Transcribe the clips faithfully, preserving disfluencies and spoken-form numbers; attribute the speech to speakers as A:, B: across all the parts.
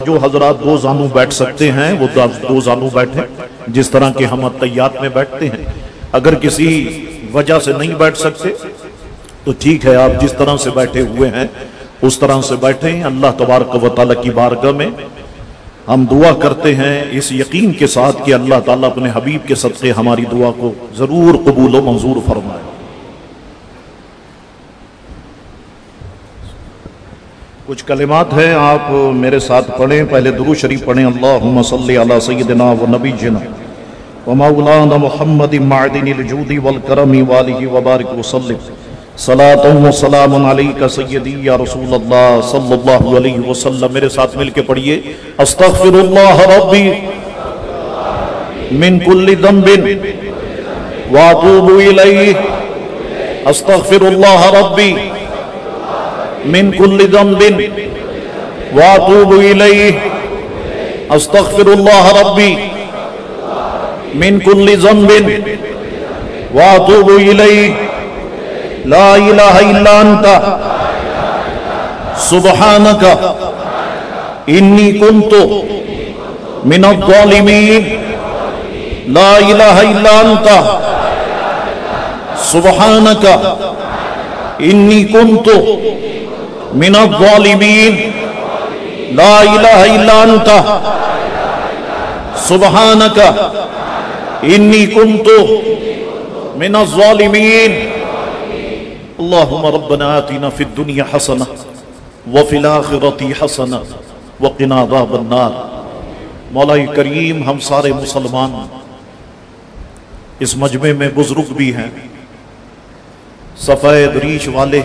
A: جو حضرات دو زانو بیٹھ سکتے ہیں وہ دو زانو بیٹھیں، جس طرح کے ہم اتحیات میں بیٹھتے ہیں۔ اگر کسی وجہ سے نہیں بیٹھ سکتے تو ٹھیک ہے، آپ جس طرح سے بیٹھے ہوئے ہیں اس طرح سے بیٹھیں۔ اللہ تبارک و تعالیٰ کی بارگاہ میں ہم دعا کرتے ہیں اس یقین کے ساتھ کہ اللہ تعالیٰ اپنے حبیب کے صدقے ہماری دعا کو ضرور قبول و منظور فرمائے۔ کچھ کلمات ہیں، آپ میرے ساتھ پڑھیں۔ پہلے درود شریف پڑھیں۔ اللہم صلی علی سیدنا و نبینا و مولانا محمد معدن الجود والکرم والہ وبارک وسلم، صلاۃ و سلام علیک سیدی یا رسول اللہ صلی اللہ علیہ وسلم۔ میرے ساتھ مل کے پڑھیے۔ استغفر اللہ ربی من کل ذنب واتوب الیہ، استغفر اللہ ربی من کل ذنب واتوب الیہ، استغفر اللہ ربی من کل ذنب واتوب الیہ، لا الہ الا انت سبحانک انی کنت من الظالمین، لا الہ الا انت سبحانک انی کنت من الظالمین، لا الہ الا انت سبحانک انی کنت من الظالمین۔ اللہم ربنا آتنا فی الدنیا حسنہ وفی الآخرۃ حسنہ وقنا عذاب النار۔ مولا کریم، ہم سارے مسلمان اس مجمع میں بزرگ بھی ہیں، سفید ریش والے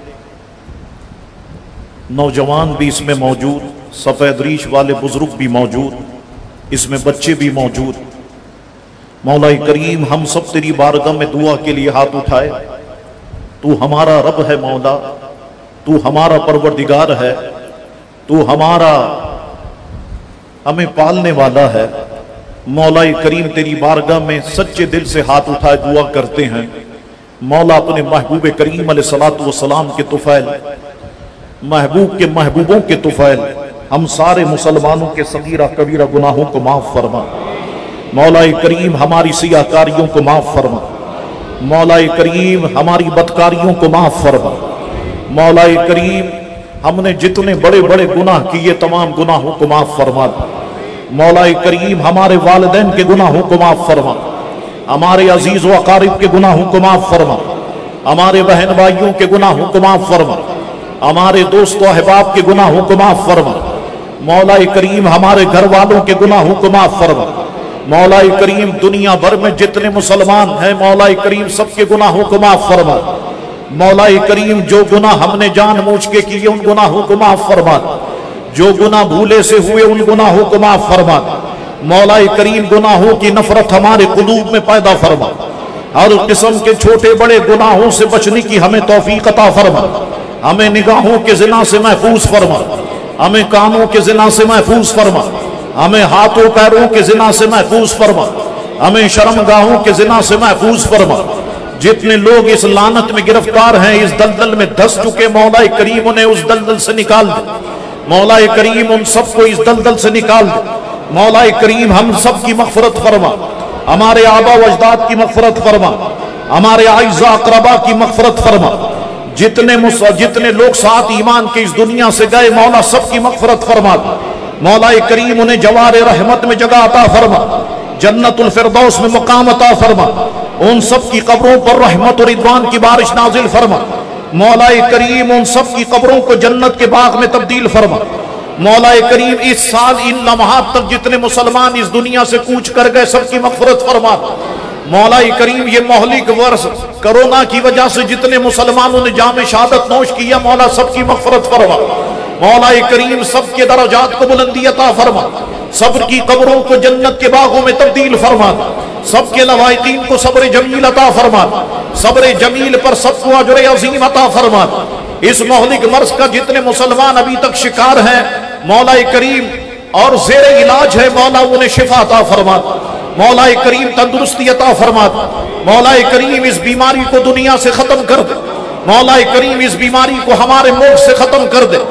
A: نوجوان بھی اس میں موجود، سفید ریش والے بزرگ بھی موجود، اس میں بچے بھی موجود۔ مولا کریم، ہم سب تیری بارگاہ میں دعا کے لیے ہاتھ اٹھائے۔ تو ہمارا رب ہے مولا، تو ہمارا پروردگار ہے، تو ہمارا ہمیں پالنے والا ہے۔ مولا کریم، تیری بارگاہ میں سچے دل سے ہاتھ اٹھائے دعا کرتے ہیں۔ مولا، اپنے محبوب کریم علیہ الصلوۃ والسلام کے طفیل، محبوب کے محبوبوں کے طفیل، ہم سارے مسلمانوں کے صغیرہ کبیرہ گناہوں کو معاف فرما۔ مولا کریم، ہماری سیاہ کاریوں کو معاف فرما۔ مولا کریم، ہماری بدکاریوں کو معاف فرما۔ مولا کریم، ہم نے جتنے بڑے بڑے گناہ کیے تمام گناہوں کو معاف فرما۔ مولا کریم، ہمارے والدین کے گناہوں کو معاف فرما، ہمارے عزیز و اقارب کے گناہوں کو معاف فرما، ہمارے بہن بھائیوں کے گناہوں کو معاف فرما، ہمارے دوست و احباب کے گناہوں کو معاف فرما۔ مولا کریم، ہمارے گھر والوں کے گناہوں کو معاف فرما۔ مولا کریم، دنیا بھر میں جتنے مسلمان ہیں مولا کریم سب کے گناہوں کو معاف فرما۔ مولا کریم، جو گناہ ہم نے جان بوجھ کے کیے ان گناہوں کو معاف فرما، جو گناہ بھولے سے ہوئے ان گناہوں کو معاف فرما۔ مولا کریم، گناہوں کی نفرت ہمارے قلوب میں پیدا فرما، ہر قسم کے چھوٹے بڑے گناہوں سے بچنے کی ہمیں توفیق عطا فرما۔ ہمیں نگاہوں کے زنا سے محفوظ فرما، ہمیں کانوں کے زنا سے محفوظ فرما، ہمیں ہاتھوں پیروں کے زنا سے محفوظ فرما، ہمیں شرمگاہوں کے زنا سے محفوظ فرما۔ جتنے لوگ اس لعنت میں گرفتار ہیں، اس دلدل میں دھس چکے، مولا کریم انہیں اس دلدل سے نکال دے۔ مولا کریم، ان سب کو اس دلدل سے نکال دے۔ مولا کریم، ہم سب کی مغفرت فرما، ہمارے آبا و اجداد کی مغفرت فرما، ہمارے اعزاء اقربا کی مغفرت فرما۔ جتنے جتنے لوگ ساتھ ایمان کے اس دنیا سے گئے مولا سب کی مغفرت فرما۔ مولا کریم، انہیں جوار رحمت میں جگہ عطا فرما، جنت الفردوس میں مقام عطا فرما۔ ان سب کی قبروں پر رحمت اور رضوان کی بارش نازل فرما۔ مولا کریم، ان سب کی قبروں کو جنت کے باغ میں تبدیل فرما۔ مولا کریم، اس سال ان لمحات تک جتنے مسلمان اس دنیا سے کوچ کر گئے سب کی مغفرت فرما۔ مولا کریم، یہ مہلک ورث کرونا کی وجہ سے جتنے مسلمانوں نے جام شہادت نوش کیا مولا سب کی مغفرت فرما۔ مولا کریم، سب کے درجات کو بلندی عطا فرما، صبر کی قبروں کو جنت کے باغوں میں تبدیل فرما، سب کے لوائقین کو صبر جمیل عطا فرما، صبر جمیل پر سب کو اجر عظیم عطا فرما۔ اس مہلک مرض کا جتنے مسلمان ابھی تک شکار ہیں مولا کریم اور زیر علاج ہے مولا انہیں شفا عطا فرما۔ مولا کریم، تندرستی عطا فرما۔ مولا کریم، اس بیماری کو دنیا سے ختم کر دے۔ مولا کریم، اس بیماری کو ہمارے ملک سے ختم کر دے۔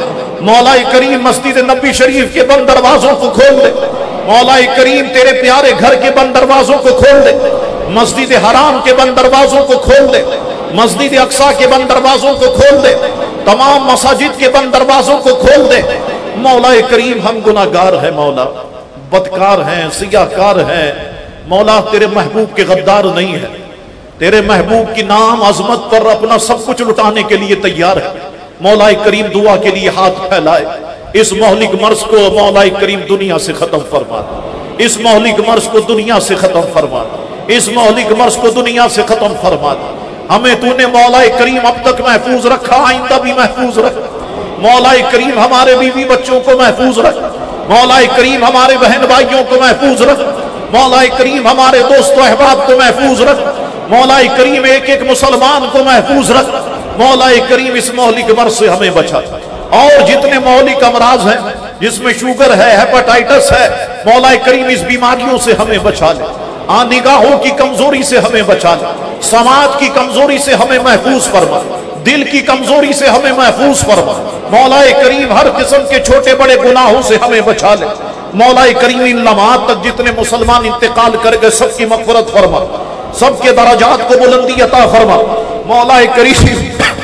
A: مولا کریم مسجد نبی شریف کے بند دروازوں کو کھول دے، مولا کریم تیرے پیارے گھر کے بند دروازوں کو کھول دے، مسجد حرام کے بند دروازوں کو کھول دے، مسجد اقصی کے بند دروازوں کو کھول دے، تمام مساجد کے بند دروازوں کو کھول دے۔ مولا کریم ہم گناہگار ہیں مولا، بدکار ہیں، سیاہکار ہیں مولا، تیرے محبوب کے غدار نہیں ہے، تیرے محبوب کی نام عظمت پر اپنا سب کچھ لٹانے کے لیے تیار ہے۔ مولا کریم دعا کے لیے ہاتھ پھیلائے، اس مہلک مرض کو مولا کریم دنیا سے ختم فرما دے، اس مہلک مرض کو دنیا سے ختم فرما دے، اس مہلک مرض کو دنیا سے ختم فرما دے۔ ہمیں تو نے مولا کریم اب تک محفوظ رکھا، آئندہ بھی محفوظ رکھ۔ مولا کریم ہمارے بیوی بچوں کو محفوظ رکھ، مولا کریم ہمارے بہن بھائیوں کو محفوظ رکھ، مولا کریم ہمارے دوست و احباب کو محفوظ رکھ، مولا کریم ایک ایک مسلمان کو محفوظ رکھ۔ مولا کریم اس مہلک مرض سے ہمیں بچا، اور جتنے مہلک امراض ہیں جس میں شوگر ہے، ہیپاٹائٹس ہے، مولا کریم اس بیماریوں سے ہمیں بچا لے، آن نگاہوں کی کمزوری سے ہمیں بچا لے، سماعت کی کمزوری سے ہمیں محفوظ فرما، دل کی کمزوری سے ہمیں محفوظ فرما۔ مولا کریم ہر قسم کے چھوٹے بڑے گناہوں سے ہمیں بچا لے۔ مولا کریم ان لمحات تک جتنے مسلمان انتقال کر گئے سب کی مغفرت فرما، سب کے درجات کو بلندی عطا فرما۔ مولا کریم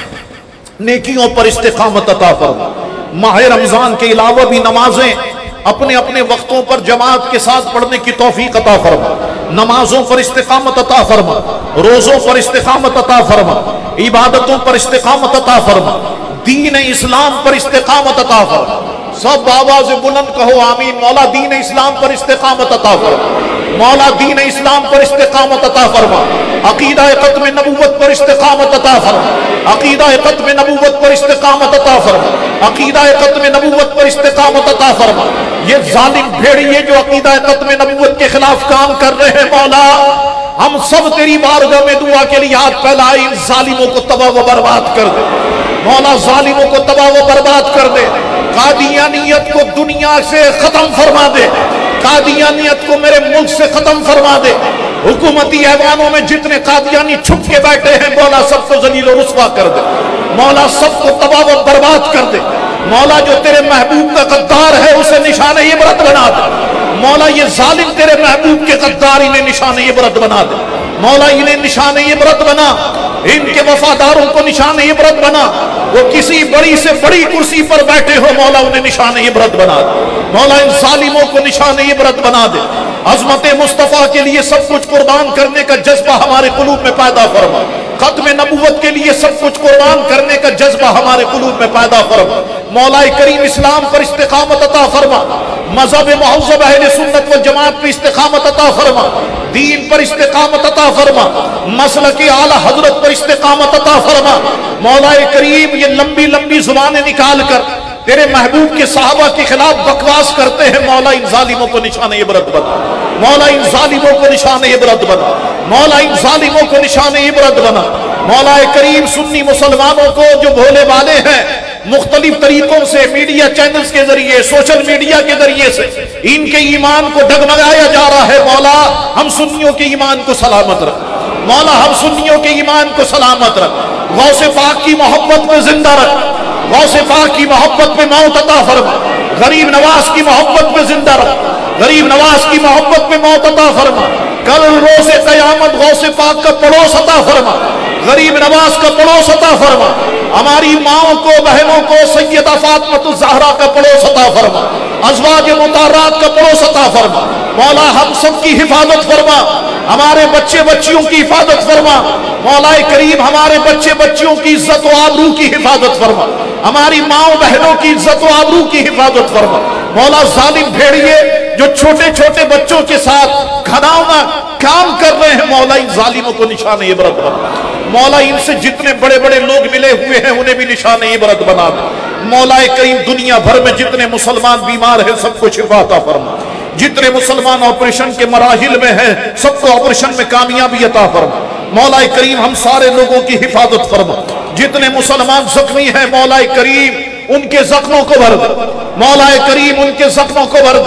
A: نیکیوں پر استقامت عطا فرما۔ ماہ رمضان کے علاوہ بھی نمازیں اپنے اپنے وقتوں پر جماعت کے ساتھ پڑھنے کی توفیق عطا فرما، نمازوں پر استقامت عطا فرما، روزوں پر استقامت عطا فرما، عبادتوں پر استقامت عطا فرما، دین اسلام پر استقامت عطا فرما۔ سب آواز بلند کہو آمین۔ مولا دین اسلام پر استقامت عطا فرما، مولا دین اسلام پر استقامت عطا فرما، عقیدہ ختم نبوت پر استقامت عطا فرما، عقیدہ ختم نبوت پر استقامت عطا فرما، عقیدہ ختم نبوت پر استقامت عطا فرما۔ یہ ظالم بھیڑیے جو عقیدہ ختم نبوت کے خلاف کام کر رہے ہیں مولا، ہم سب تیری بارگاہ میں دعا کے لیے ہاتھ پھیلائے، ان ظالموں کو تباہ و برباد کر دے مولا، ظالموں کو تباہ و برباد کر دے، قادیانیت کو دنیا سے ختم فرما دے، قادیانیت کو میرے ملک سے ختم فرما دے۔ حکومتی ایوانوں میں جتنے قادیانی چھپ کے بیٹھے ہیں مولا سب کو ذلیل و رسوا کر دے، مولا سب کو تباہ و برباد کر دے۔ مولا جو تیرے محبوب کا غدار ہے اسے نشان عبرت بنا دے، مولا یہ ظالم تیرے محبوب کے غدار انہیں نشان عبرت بنا دے، مولا انہیں نشان عبرت بنا، ان کے وفاداروں کو نشان عبرت بنا، وہ کسی بڑی سے بڑی کرسی پر بیٹھے ہو مولا انہیں نشان عبرت بنا دے، مولا ان ظالموں کو نشان عبرت بنا دے۔ عظمت مصطفیٰ کے لیے سب کچھ قربان کرنے کا جذبہ ہمارے قلوب میں پیدا فرما، ختم نبوت کے لیے سب کچھ قربان کرنے کا جذبہ ہمارے قلوب میں پیدا فرما۔ مولا کریم اسلام پر استقامت عطا فرما، مذہب مہذب اہل سنت والجماعت پر استقامت عطا فرما، دین پر استقامت عطا فرما، مسلک اعلی حضرت پر استقامت عطا فرما۔ مولا کریم یہ لمبی لمبی زبانیں نکال کر تیرے محبوب کے صحابہ کے خلاف بکواس کرتے ہیں مولا ان ظالموں کو نشان عبرت بنا، مولا ان ظالموں کو نشان عبرت بنا، مولا ان ظالموں کو نشان عبرت بنا۔ مولا کریم سنی مسلمانوں کو جو بھولے والے ہیں مختلف طریقوں سے میڈیا چینلز کے ذریعے سوشل میڈیا کے ذریعے سے ان کے ایمان کو ڈگمگایا جا رہا ہے، مولا ہم سنیوں کے ایمان کو سلامت رکھ، مولا ہم سنیوں کے ایمان کو سلامت رکھ، غوث پاک کی محبت میں زندہ رکھ، غوث پاک کی محبت میں موت عطا فرما، غریب نواز کی محبت میں زندہ رکھ، غریب نواز کی محبت میں موت عطا فرما، کل روز قیامت غوث پاک کا پڑوس عطا فرما، غریب نواز کا پڑوس عطا فرما، ہماری ماؤں کو بہنوں کو سیدہ فاطمہ الزہرا کا پڑوس عطا فرما، ازواج مطہرات کا پڑوس عطا فرما۔ مولا ہم سب کی حفاظت فرما، ہمارے بچے بچیوں کی حفاظت فرما، مولا کریم ہمارے بچے بچیوں کی عزت و آبرو کی حفاظت فرما، ہماری ماؤں بہنوں کی عزت و آبرو کی حفاظت فرما۔ مولا ظالم بھیڑیے جو چھوٹے چھوٹے بچوں کے ساتھ گھناؤنا کام کر رہے ہیں مولا ان ظالموں کو نشان عبرت بنا، مولا ان سے جتنے بڑے بڑے لوگ ملے ہوئے ہیں انہیں بھی نشان عبرت بنا دے۔ مولا کریم دنیا بھر میں جتنے مسلمان بیمار ہیں سب کو شفا عطا فرما، جتنے مسلمان آپریشن کے مراحل میں ہیں سب کو آپریشن میں کامیابی عطا فرما۔ مولا کریم ہم سارے لوگوں کی حفاظت فرما، جتنے مسلمان زخمی ہیں مولا کریم ان کے زخموں کو بھر دے، مولا کریم ان کے زخموں کو بھر دے،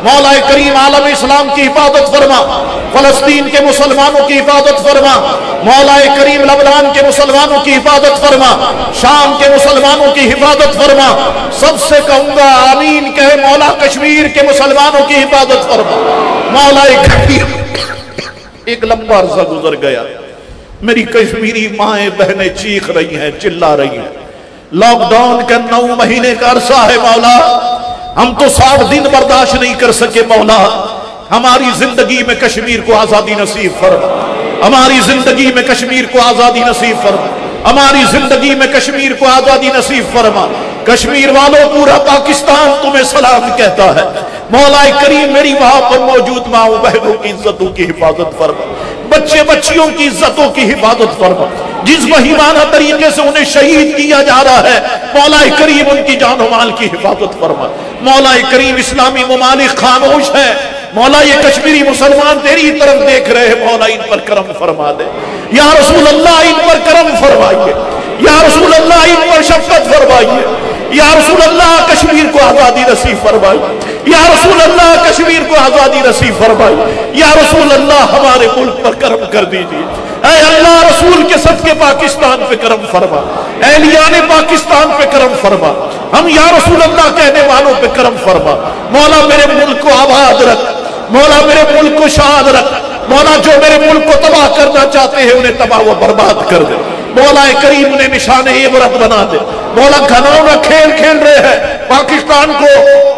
A: مولا کریم عالم اسلام کی حفاظت فرما، فلسطین کے مسلمانوں کی حفاظت فرما، مولا کریم لبنان کے مسلمانوں کی حفاظت فرما، شام کے مسلمانوں کی حفاظت فرما، سب سے کہوں گا آمین کہے مولا کشمیر کے مسلمانوں کی حفاظت فرما۔ مولا کریم ایک لمبا عرصہ گزر گیا، میری کشمیری مائیں بہنیں چیخ رہی ہیں، چلا رہی ہیں، لاک ڈاؤن کا نو مہینے کا عرصہ ہے مولا، ہم تو ساٹھ دن برداشت نہیں کر سکے مولا، ہماری زندگی میں کشمیر کو آزادی نصیب فرما، ہماری زندگی میں کشمیر کو آزادی نصیب فرما، ہماری زندگی میں کشمیر کو آزادی نصیب فرما۔ کشمیر والوں پورا پاکستان تمہیں سلام کہتا ہے، مولا کریم میری وہاں پر موجود ماں بہنوں کی عزتوں کی حفاظت فرما، بچے بچیوں کی عزتوں کی حفاظت فرما، جس وحیمانہ طریقے سے انہیں شہید کیا جا رہا ہے مولا کریم ان کی جان و مال کی حفاظت فرما۔ مولا کریم اسلامی ممالک خاموش ہے، مولا یہ کشمیری مسلمان تیری طرف دیکھ رہے ہیں، مولا ان پر کرم فرما دے، یا رسول اللہ ان پر کرم فرمائیے، یا رسول اللہ ان پر شفقت فرمائیے، یا رسول اللہ کشمیر کو آزادی نصیب فرمائیے، یا رسول اللہ کشمیر کو آزادی نصیب فرمائیے، یا رسول اللہ ہمارے ملک پر کرم کر دیجیے، اے اللہ رسول کے صدقے پاکستان پہ کرم فرما، اہلیان پاکستان پہ کرم فرما، ہم یا رسول اللہ کہنے والوں پہ کرم فرما۔ مولا میرے ملک کو آباد رکھ، مولا میرے ملک کو شاد رکھ، مولا جو میرے ملک کو تباہ کرنا چاہتے ہیں انہیں تباہ و برباد کر دے، مولا کریم انہیں نشان عبرت بنا دے، مولا گھناؤنا کھیل کھیل رہے ہیں پاکستان کو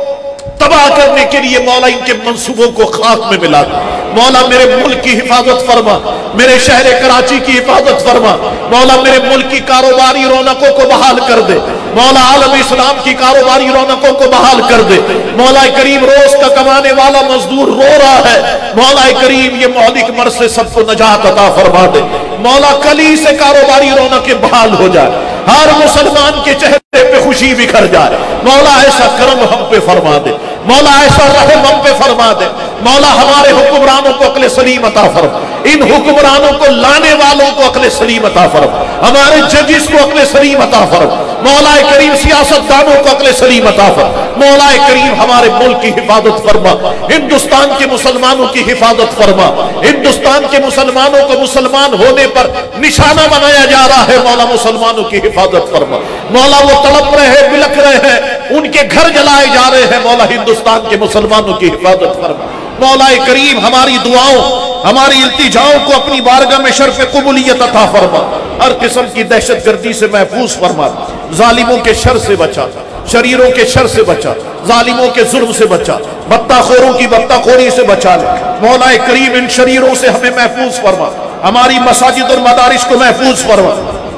A: تباہ کرنے کے لیے، مولا ان کے منصوبوں کو خاک میں ملا دے، مولا میرے ملک کی حفاظت فرما، میرے شہر کراچی کی حفاظت فرما، مولا میرے ملک کی کاروباری رونقوں کو بحال کر دے، مولا عالم اسلام کی کاروباری رونقوں کو بحال کر دے، مولا کریم روز کا کمانے والا مزدور رو رہا ہے، مولا کریم یہ مہلک مرض سے سب کو نجات عطا فرما دے، مولا کلی سے کاروباری رونقیں بحال ہو جائے، ہر مسلمان کے چہرے پہ خوشی بکھر جائے، مولا ایسا کرم ہم پہ فرما دے، مولا ایسا رحم ہم پہ فرما دے، مولا ہمارے حکمرانوں کو عقل سلیم عطا فرما، ان حکمرانوں کو لانے والوں کو عقل سلیم عطا فرما، ہمارے ججز کو عقل سلیم عطا فرما، مولا کریم سیاست دانوں کو عقل سلیم عطا فرما، مولا کریم ہمارے ملک کی حفاظت فرما، ہندوستان کے مسلمانوں کی حفاظت فرما، ہندوستان کے مسلمانوں کو مسلمان ہونے پر نشانہ بنایا جا رہا ہے، مولا مسلمانوں کی حفاظت فرما، مولا وہ تڑپ رہے ہیں، بلک رہے ہیں، ان کے گھر جلائے جا رہے ہیں، مولا ہندوستان کے مسلمانوں کی حفاظت فرما، مولا کریم ہماری دعاؤں ہماری التجاؤں کو اپنی بارگاہ میں شرف قبولیت عطا فرما، ہر قسم کی دہشت گردی سے محفوظ فرما، ظالموں کے شر سے بچا، شریروں کے شر سے بچا، ظالموں کے ظلم سے بچا، بطہ خوروں کی بطہ خوری سے بچا لے، مولا کریم ان شریروں سے ہمیں محفوظ فرما، ہماری مساجد اور مدارس کو محفوظ فرما،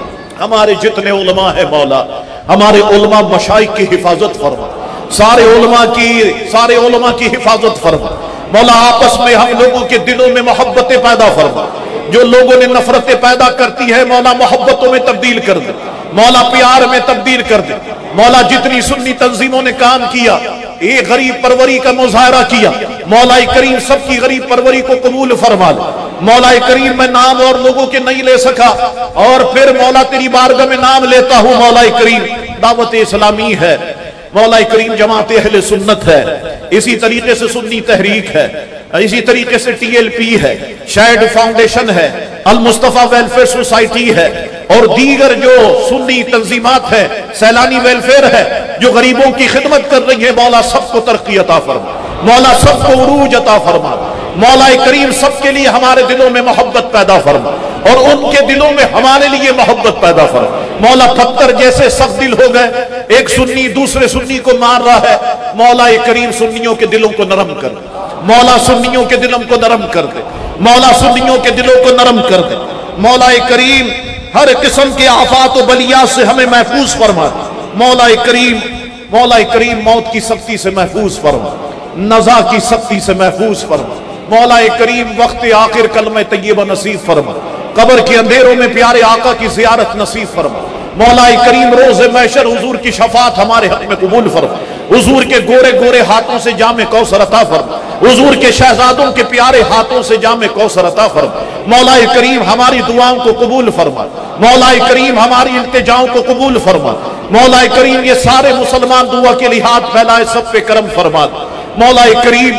A: ہمارے جتنے علماء ہیں مولا ہمارے علماء مشائخ کی حفاظت فرما، سارے علماء کی سارے علماء کی حفاظت فرما، مولا آپس میں ہم لوگوں کے دلوں میں محبتیں پیدا فرما، جو لوگوں نے نفرتیں پیدا کرتی ہے مولا محبتوں میں تبدیل کر دے، مولا پیار میں تبدیل کر دے، مولا جتنی سنی تنظیموں نے کام کیا، ایک غریب پروری کا مظاہرہ کیا، مولا کریم سب کی غریب پروری کو قبول فرما لے، مولا کریم میں نام اور لوگوں کے نہیں لے سکا، اور پھر مولا تیری بارگاہ میں نام لیتا ہوں، مولا کریم دعوت اسلامی ہے، مولا کریم جماعت اہل سنت ہے، اسی طریقے سے سنی تحریک ہے، اسی طریقے سے ٹی ایل پی ہے، شائد فاؤنڈیشن ہے، المصطفیٰ ویلفیئر سوسائٹی ہے، اور دیگر جو سنی تنظیمات ہیں، سیلانی ویلفیئر ہے جو غریبوں کی خدمت کر رہی ہے، مولا سب کو ترقی عطا فرما، مولا سب کو عروج عطا فرما، مولا کریم سب کے لیے ہمارے دلوں میں محبت پیدا فرما، اور ان کے دلوں میں ہمارے لیے محبت پیدا فرما، مولا پتھر جیسے سخت دل ہو گئے، ایک سنی دوسرے سنی کو مار رہا ہے، مولا کریم سنیوں کے دلوں کو نرم کر دے، مولا سنیوں کے دلوں کو نرم کر دے، مولا سنیوں کے دلوں کو نرم کر دے، مولا کریم ہر قسم کے آفات و بلیات سے ہمیں محفوظ فرما، مولا کریم مولا کریم موت کی سختی سے محفوظ فرما، نزا کی سختی سے محفوظ فرما، مولا کریم وقت آخر کلمہ طیبہ نصیب فرما، قبر کے اندھیروں میں پیارے آقا کی زیارت نصیب فرما، مولا کریم روز محشر حضور کی شفاعت ہمارے حق میں قبول فرما، حضور کے گورے گورے ہاتھوں سے جام کوثر عطا فرما، حضور کے شہزادوں کے پیارے ہاتھوں سے جام کوثر عطا فرما، مولا کریم ہماری دعاؤں کو قبول فرما، مولا کریم ہماری التجاؤں کو قبول فرما، مولا کریم یہ سارے مسلمان دعا کے لیے ہاتھ پھیلائے سب پہ کرم فرما، مولا کریم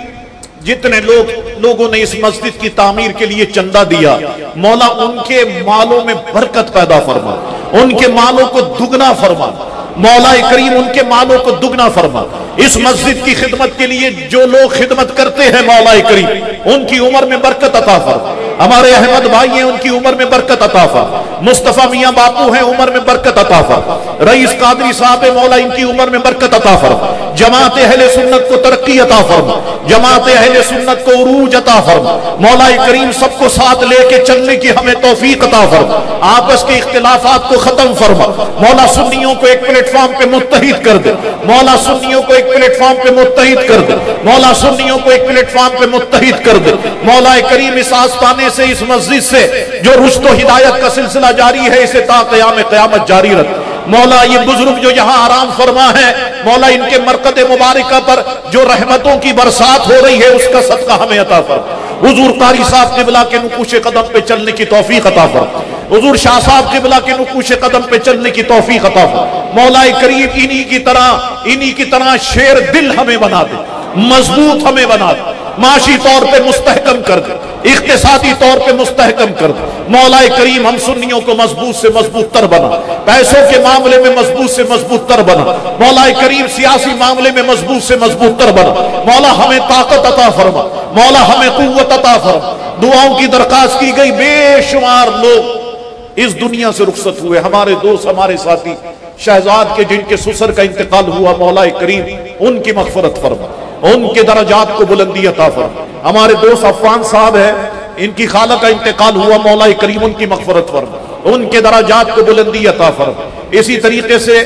A: جتنے لوگ لوگوں نے اس مسجد کی تعمیر کے لیے چندہ دیا، مولا ان کے مالوں میں برکت پیدا فرما، ان کے مالوں کو دگنا فرما، مولا کریم ان کے مالوں کو دگنا فرما۔ اس مسجد کی خدمت کے لیے جو لوگ خدمت کرتے ہیں مولا کریم ان کی عمر میں برکت عطا فرما۔ ہمارے احمد بھائی ہیں، ان کی عمر میں برکت عطا فرما۔ مصطفیٰ میاں باپو ہیں، عمر میں برکت عطا فرما۔ رئیس قادری صاحب مولا ان کی عمر میں برکت عطا فرما۔ جماعت اہل سنت کو ترقی عطا فرما، جماعت اہل سنت کو عروج عطا فرما۔ مولا کریم سب کو ساتھ لے کے چلنے کی ہمیں توفیق عطا فرما، آپس کے اختلافات کو ختم فرما۔ مولا سنیوں کو ایک پلیٹ فارم پہ متحد کر دے، مولا سنیوں کو ایک پلیٹ فارم پہ متحد کر دے، مولا سنیوں کو ایک پلیٹ فارم پہ متحد کر دے۔ مولا کریم اس آستانے سے، اس مسجد سے جو رشد و ہدایت کا سلسلہ جاری ہے اسے تا قیام قیامت جاری رکھ۔ مولا یہ بزرگ جو یہاں آرام فرما ہے، مولا ان کے مرقد مبارکہ پر جو رحمتوں کی برسات ہو رہی ہے اس کا صدقہ ہمیں عطا فرما۔ حضور قاری صاحب قبلہ کے نقوش قدم پہ چلنے کی توفیق عطا فرما، حضور شاہ صاحب قبلہ کے نقوش قدم پہ چلنے کی توفیق عطا فرما۔ مولا کریم انہی کی طرح انہی کی طرح شیر دل ہمیں بنا دے، مضبوط ہمیں بنا دے، معاشی طور پہ مستحکم کر دے، اقتصادی طور پہ مستحکم کر دے۔ مولا کریم ہم سنیوں کو مضبوط سے مضبوط تر بنا، پیسوں کے معاملے میں مضبوط سے مضبوط تر بنا، مولا کریم سیاسی معاملے میں مضبوط سے مضبوط تر بنا۔ مولا ہمیں طاقت عطا فرما، مولا ہمیں قوت عطا فرما۔ دعاؤں کی درخواست کی گئی، بے شمار لوگ اس دنیا سے رخصت ہوئے، ہمارے دوست، ہمارے ساتھی شہزاد کے جن کے سسر کا انتقال ہوا، مولا کریم ان کی مغفرت فرما، ان کے درجات کو بلندی عطا فرما۔ ہمارے دوست عفان صاحب ہیں، ان کی خالہ کا انتقال ہوا، مولا کریم ان کی مغفرت فرما، ان کے درجات کو بلندی عطا فرما۔ اسی طریقے سے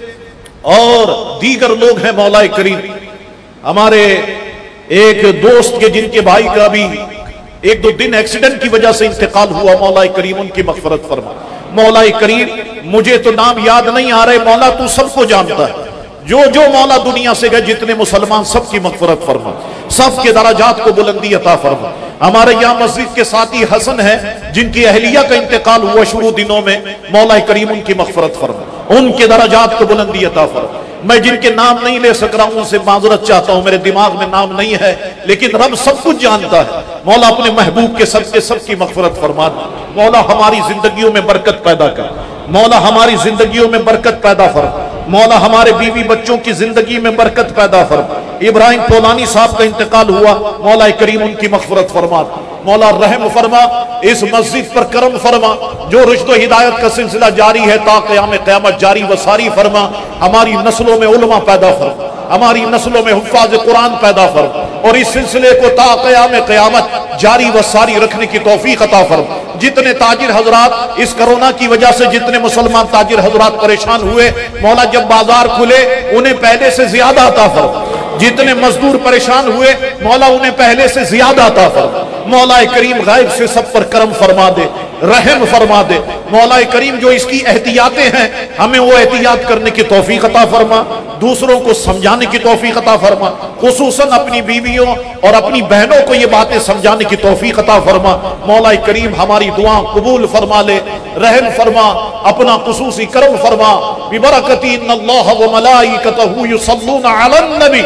A: اور دیگر لوگ ہیں مولا کریم، ہمارے ایک دوست کے جن کے بھائی کا بھی ایک دو دن ایکسیڈنٹ کی وجہ سے انتقال ہوا، مولا کریم ان کی مغفرت فرما۔ مولا کریم مجھے تو نام یاد نہیں آ رہے، مولا تو سب کو جانتا ہے، جو جو مولا دنیا سے گئے جتنے مسلمان سب کی مغفرت فرما، سب کے درجات کو بلندی عطا فرما۔ ہمارے یہاں مسجد کے ساتھی حسن ہیں جن کی اہلیہ کا انتقال ہوا شروع دنوں میں، مولا کریم ان کی مغفرت فرما، ان کے درجات کو بلندی عطا فرما۔ میں جن کے نام نہیں لے سک رہا ہوں ان سے معذرت چاہتا ہوں، میرے دماغ میں نام نہیں ہے، لیکن رب سب کچھ جانتا ہے۔ مولا اپنے محبوب کے سب کے سب کی مغفرت فرما۔ مولا ہماری زندگیوں میں برکت پیدا کر، مولا ہماری زندگیوں میں برکت پیدا فرما، مولا ہمارے بیوی بچوں کی زندگی میں برکت پیدا فرما۔ ابراہیم طولانی صاحب کا انتقال ہوا، مولا کریم ان کی مغفرت فرما۔ مولا رحم فرما، اس مسجد پر کرم فرما، جو رشد و ہدایت کا سلسلہ جاری ہے تا قیام قیامت جاری و ساری فرما۔ ہماری نسلوں میں علماء پیدا فرما، ہماری نسلوں میں حفاظ قرآن پیدا فرما، اور اس سلسلے کو تا قیام قیامت جاری و ساری رکھنے کی توفیق عطا فرما۔ جتنے تاجر حضرات اس کرونا کی وجہ سے جتنے مسلمان تاجر حضرات پریشان ہوئے، مولا جب بازار کھلے انہیں پہلے سے زیادہ عطا فرما۔ جتنے مزدور پریشان ہوئے مولا انہیں پہلے سے زیادہ عطا فرما۔ مولا کریم غائب سے سب پر کرم فرما دے، رحم فرما دے۔ مولا کریم جو اس کی احتیاطیں ہیں ہمیں وہ احتیاط کرنے کی توفیق عطا فرما، دوسروں کو سمجھانے کی توفیق عطا فرما، خصوصاً اپنی بیویوں اور اپنی بہنوں کو یہ باتیں سمجھانے کی توفیق عطا فرما۔ مولا کریم ہماری دعا قبول فرما لے، رحم فرما، اپنا خصوصی کرم فرما۔ ببرکت ان اللہ وملائکتہ یصلون علی النبی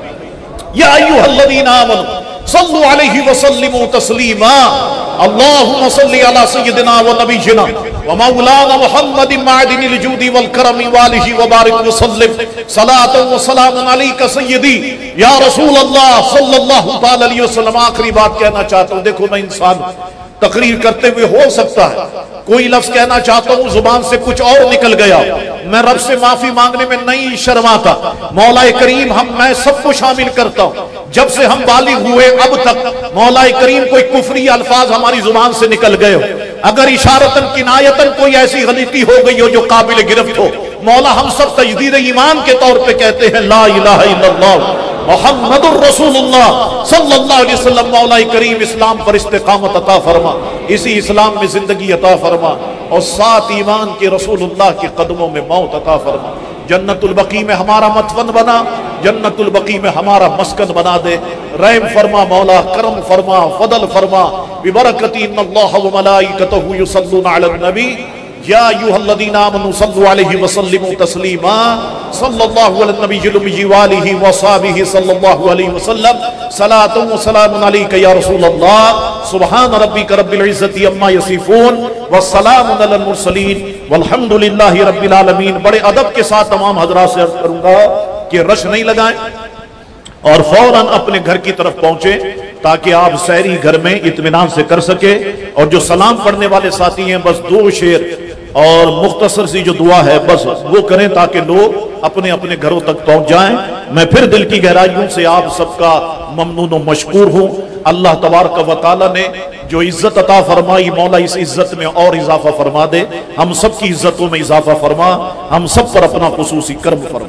A: یا ایھا الذین آمنوا صلوا علیہ وسلموا تسلیما۔ اللہم صلی علی سیدنا و نبینا و مولانا محمد معدن الجود والکرم والہ وبارک وسلم صلاۃ و سلام علیک سیدی یا رسول اللہ صلی اللہ تعالی علیہ وسلم۔ آخری بات کہنا چاہتا ہوں، دیکھو میں انسان تقریر کرتے ہوئے ہو سکتا ہے کوئی لفظ کہنا چاہتا ہوں زبان سے کچھ اور نکل گیا، میں رب سے معافی مانگنے میں نہیں شرماتا۔ مولا کریم ہم میں سب کو شامل کرتا ہوں، جب سے ہم بالغ ہوئے اب تک مولا کریم کوئی کفری الفاظ ہماری زبان سے نکل گئے ہو، اگر اشارتاً کنایتاً کوئی ایسی غلطی ہو گئی ہو جو قابل گرفت ہو، مولا ہم سب تجدید ایمان کے طور پہ کہتے ہیں لا الہ الا اللہ محمد الرسول اللہ صلی اللہ علیہ وسلم۔ مولا کریم اسلام پر استقامت عطا فرما، اسی اسلام میں زندگی عطا فرما، اور ساتھ ایمان کے رسول اللہ کے قدموں میں موت عطا فرما۔ جنت البقیع میں ہمارا مدفن بنا، جنت البقیع میں ہمارا مسکن بنا دے۔ رحم فرما مولا، کرم فرما، فضل فرما۔ ببرکت ان اللہ وملائکتہ یصلون علی النبی یا ایھا الذین آمنوا صلوا علیہ وسلموا تسلیما صلی اللہ علی النبی الأمی وآلہ وصحبہ صلی اللہ علیہ وسلم صلاۃ و سلام علیک یا رسول اللہ سبحان ربک رب العزۃ عما یصفون والسلام علی المرسلین والحمد للہ رب العالمین۔ بڑے ادب کے ساتھ تمام حضرات سے عرض کروں گا کہ رش نہیں لگائیں اور فوراً اپنے گھر کی طرف پہنچے تاکہ آپ سحری گھر میں اطمینان سے کر سکے۔ اور جو سلام پڑھنے والے ساتھی ہیں بس دو شعر اور مختصر سی جو دعا ہے بس وہ کریں تاکہ لوگ اپنے اپنے گھروں تک پہنچ جائیں۔ میں پھر دل کی گہرائیوں سے آپ سب کا ممنون و مشکور ہوں۔ اللہ تبارک و تعالی نے جو عزت عطا فرمائی مولا اس عزت میں اور اضافہ فرما دے، ہم سب کی عزتوں میں اضافہ فرما، ہم سب پر اپنا خصوصی کرم فرما۔